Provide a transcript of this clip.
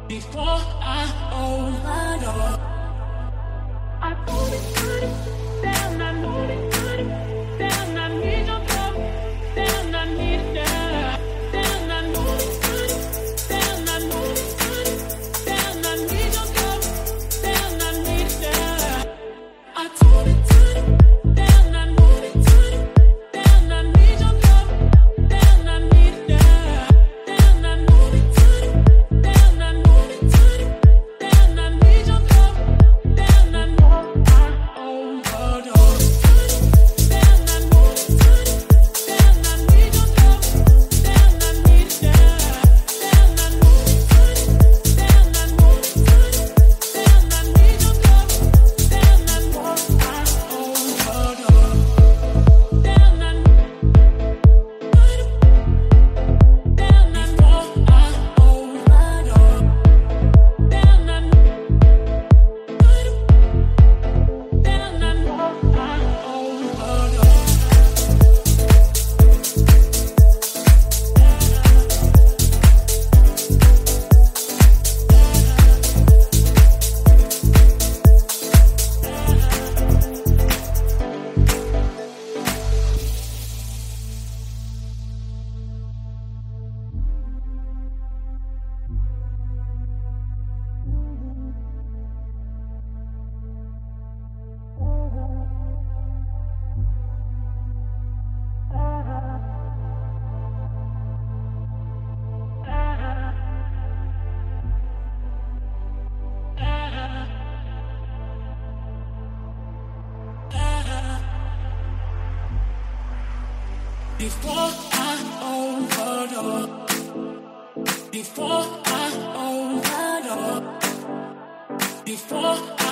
Before I overdose, I put it down, I know it down, I need your love, down, I need it down, I know it down, I know it down, I need your love, down, I need it down. I told it down, I know it down, I need your love, down, I need it down, I know it down, I know it down, I need your love, down, I know I overdose. Down, I know it down, I need your love, down, I need it down, I know it down, I know it down, I need your love, down, I know I overdose. Down, I know. Before I overdose, before I overdose, before